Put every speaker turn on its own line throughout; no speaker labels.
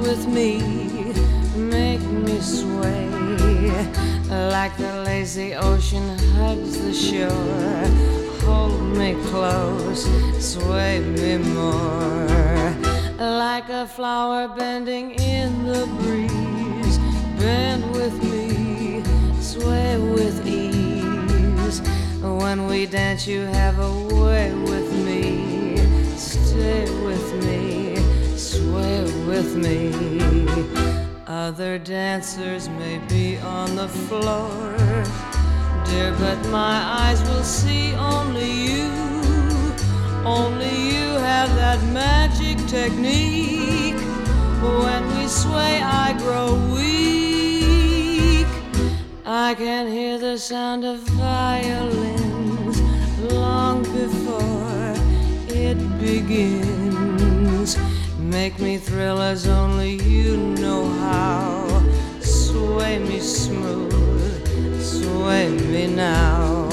with me, make me sway like the lazy ocean hugs the shore. Hold me close, sway me more, like a flower bending in the breeze. Bend with me, sway with ease. When we dance you have a way with me. Stay with me, sway with me. Other dancers may be on the floor, dear, but my eyes will see only you. Only you have that magic technique. When we sway I grow weak. I can hear the sound of violins long before it begins. Make me thrill as only you know how. Sway me smooth, sway me now.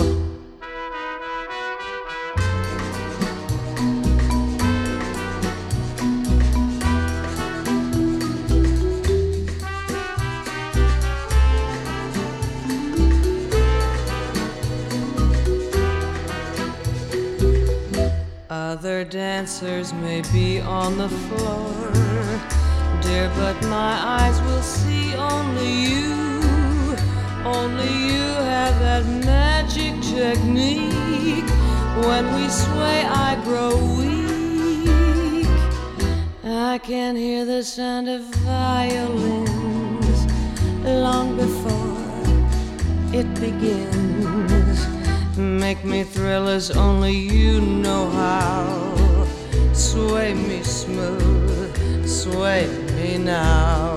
Other dancers may be on the floor, dear, but my eyes will see only you. Only you have that magic technique. When we sway I grow weak. I can hear the sound of violins long before it begins. Make me thrill as only you know how. Sway me smooth, sway me now.